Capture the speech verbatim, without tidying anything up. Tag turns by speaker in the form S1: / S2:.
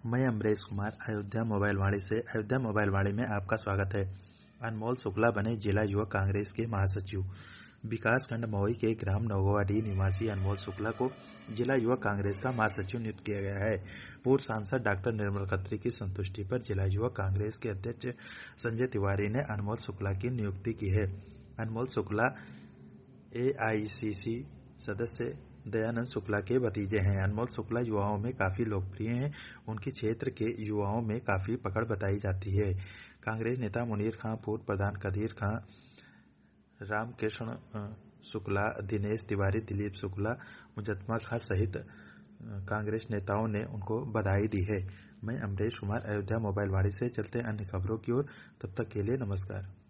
S1: मैं अमरेश कुमार अयोध्या मोबाइल वाणी से अयोध्या मोबाइल वाणी में आपका स्वागत है। अनमोल शुक्ला बने जिला युवा कांग्रेस के महासचिव। विकासखंड महुई के ग्राम नौगवाडी निवासी अनमोल शुक्ला को जिला युवा कांग्रेस का महासचिव नियुक्त किया गया है। पूर्व सांसद डॉक्टर निर्मल खत्री की संतुष्टि पर जिला युवा कांग्रेस के अध्यक्ष संजय तिवारी ने अनमोल शुक्ला की नियुक्ति की है। अनमोल शुक्ला ए आई सी सी सदस्य दयानंद शुक्ला के भतीजे हैं। अनमोल शुक्ला युवाओं में काफी लोकप्रिय हैं। उनकी क्षेत्र के युवाओं में काफी पकड़ बताई जाती है। कांग्रेस नेता मुनीर खां, पूर्व प्रधान कदीर खां, रामकृष्ण शुक्ला, दिनेश तिवारी, दिलीप शुक्ला, मुजद्दमा खां सहित कांग्रेस नेताओं ने उनको बधाई दी है। मैं अमरेश कुमार अयोध्या मोबाइल वाणी से चलते अन्य खबरों की ओर। तब तक के लिए नमस्कार।